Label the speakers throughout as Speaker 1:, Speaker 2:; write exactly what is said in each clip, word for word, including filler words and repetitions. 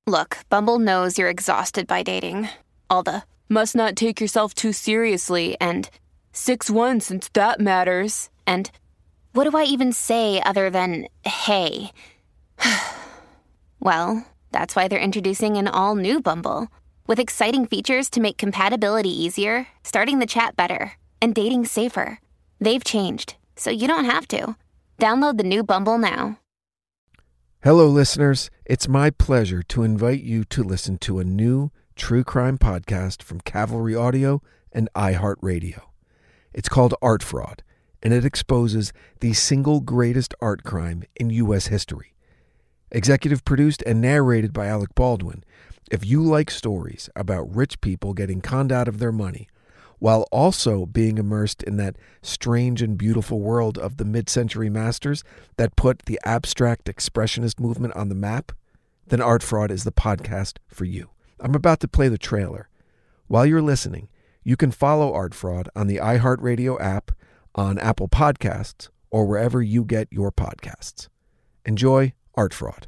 Speaker 1: Look, Bumble knows you're exhausted by dating. All the, must not take yourself too seriously, and six one since that matters, and what do I even say other than, hey? Well, that's why they're introducing an all-new Bumble, with exciting features to make compatibility easier, starting the chat better, and dating safer. They've changed, so you don't have to. Download the new Bumble now.
Speaker 2: Hello, listeners. It's my pleasure to invite you to listen to a new true crime podcast from Cavalry Audio and iHeartRadio. It's called Art Fraud, and it exposes the single greatest art crime in U S history. Executive produced and narrated by Alec Baldwin. If you like stories about rich people getting conned out of their money, while also being immersed in that strange and beautiful world of the mid-century masters that put the abstract expressionist movement on the map, then Art Fraud is the podcast for you. I'm about to play the trailer. While you're listening, you can follow Art Fraud on the iHeartRadio app, on Apple Podcasts, or wherever you get your podcasts. Enjoy Art Fraud.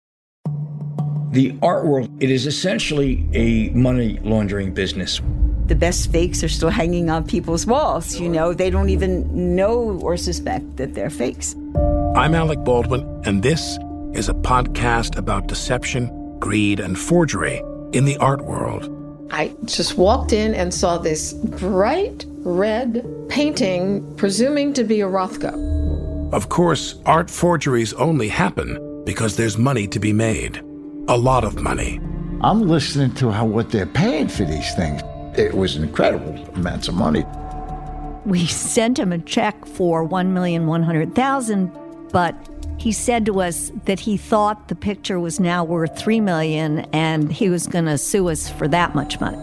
Speaker 3: The art world, it is essentially a money laundering business.
Speaker 4: The best fakes are still hanging on people's walls. You know, they don't even know or suspect that they're fakes.
Speaker 5: I'm Alec Baldwin, and this is a podcast about deception, greed, and forgery in the art world.
Speaker 6: I just walked in and saw this bright red painting, presuming to be a Rothko.
Speaker 5: Of course, art forgeries only happen because there's money to be made. A lot of money.
Speaker 7: I'm listening to how what they're paying for these things.
Speaker 3: It was incredible amounts of money.
Speaker 8: We sent him a check for one million one hundred thousand dollars, but he said to us that he thought the picture was now worth three million dollars and he was going to sue us for that much money.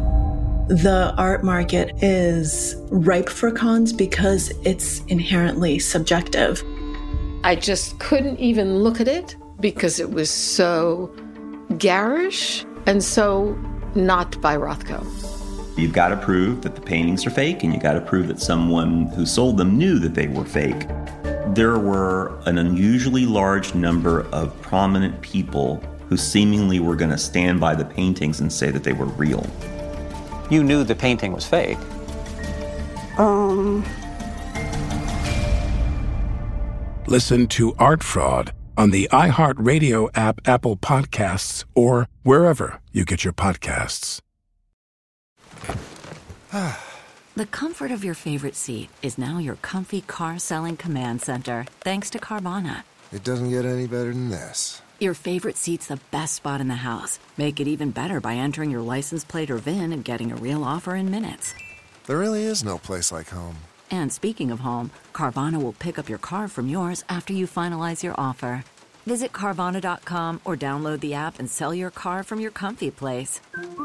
Speaker 9: The art market is ripe for cons because it's inherently subjective.
Speaker 6: I just couldn't even look at it because it was so garish and so not by Rothko.
Speaker 10: You've got to prove that the paintings are fake, and you got to prove that someone who sold them knew that they were fake. There were an unusually large number of prominent people who seemingly were going to stand by the paintings and say that they were real.
Speaker 11: You knew the painting was fake.
Speaker 9: Um.
Speaker 5: Listen to Art Fraud on the iHeartRadio app, Apple Podcasts, or wherever you get your podcasts.
Speaker 12: The comfort of your favorite seat is now your comfy car-selling command center, thanks to Carvana.
Speaker 13: It doesn't get any better than this.
Speaker 12: Your favorite seat's the best spot in the house. Make it even better by entering your license plate or V I N and getting a real offer in minutes.
Speaker 13: There really is no place like home.
Speaker 12: And speaking of home, Carvana will pick up your car from yours after you finalize your offer. Visit Carvana dot com or download the app and sell your car from your comfy place.